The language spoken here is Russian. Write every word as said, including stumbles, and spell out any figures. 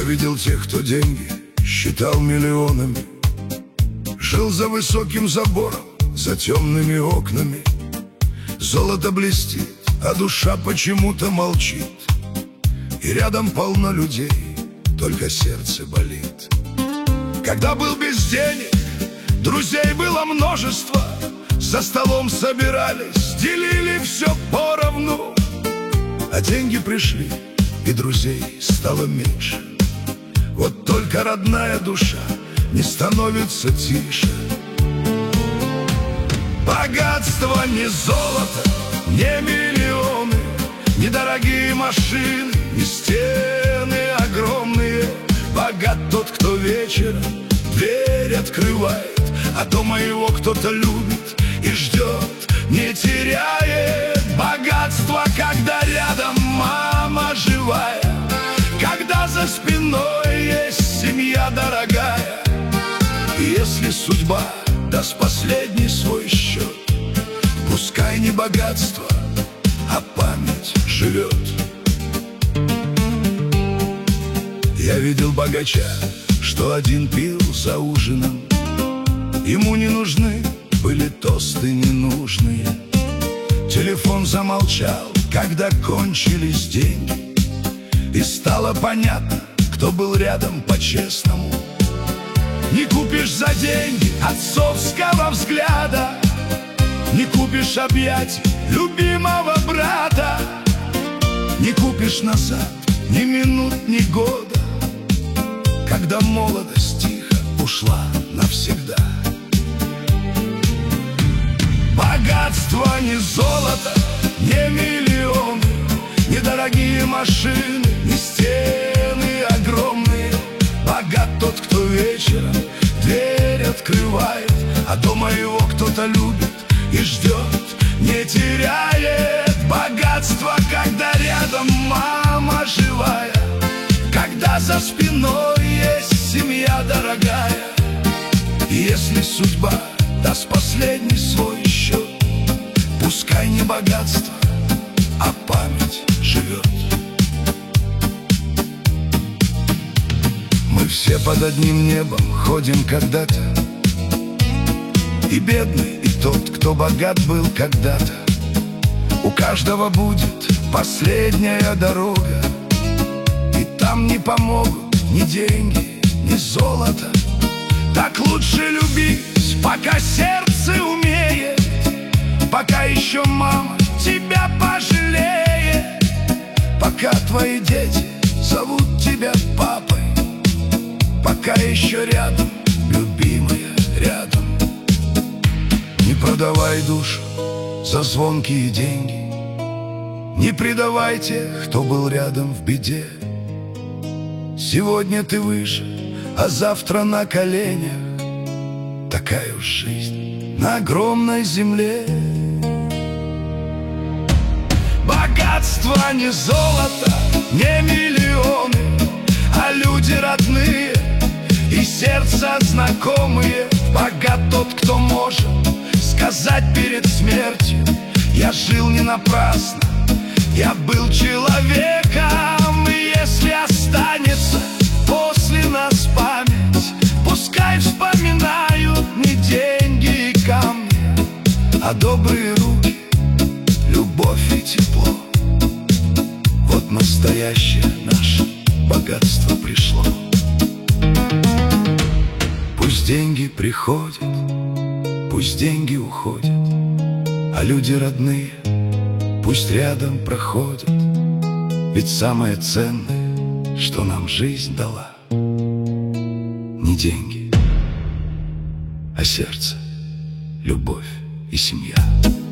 видел тех, кто деньги считал миллионами, жил за высоким забором, за темными окнами. Золото блестит, а душа почему-то молчит, и рядом полно людей, только сердце болит. Когда был без денег, друзей было множество, за столом собирались, делили все поровну. А деньги пришли, и друзей стало меньше. Вот только родная душа не становится тише. Богатство не золото, не миллионы, не дорогие машины, не стены огромные. Богат тот, кто вечером дверь открывает, а дома его кто-то любит и ждет, не теряет. Богатство, когда рядом мама живая, когда за спиной есть семья дорогая. И если судьба даст последний свой счет, пускай не богатство, а память живет. Я видел богача, что один пил за ужином. Ему не нужны были тосты ненужные. Телефон замолчал, когда кончились деньги, и стало понятно, кто был рядом по-честному. Не купишь за деньги отцовского взгляда, не купишь объятий любимого брата, не купишь назад ни минут, ни года, когда молодость тихо ушла навсегда. Богатство не золото, не миллионы, не дорогие машины, не стены огромные. Богат тот, кто вечером дверь открывает, а дома его кто-то любит и ждет, не теряет. Богатство, когда рядом мама живая, когда за спиной есть семья дорогая. И если судьба даст последний свой счет, пускай не богатство, а память живет. Мы все под одним небом ходим когда-то, и бедный, и тот, кто богат был когда-то. У каждого будет последняя дорога, и там не помогут ни деньги, ни золото. Так лучше любить, пока сердце умеет, пока еще мама тебя пожалеет, пока твои дети зовут тебя папой, пока еще рядом, любимая, рядом. Не продавай душу за звонкие деньги, не предавай тех, кто был рядом в беде. Сегодня ты выше, а завтра на коленях. Такая уж жизнь на огромной земле. Богатство не золото, не миллионы, а люди родные и сердца знакомые. Богат тот, кто может сказать перед смертью: я жил не напрасно, я был человеком. И если останется после нас память, пускай вспоминают не деньги и камни, а добрые руки, любовь и тепло. Вот настоящее наше богатство пришло. Пусть деньги приходят, пусть деньги уходят, а люди родные пусть рядом проходят. Ведь самое ценное, что нам жизнь дала, не деньги, а сердце, любовь и семья.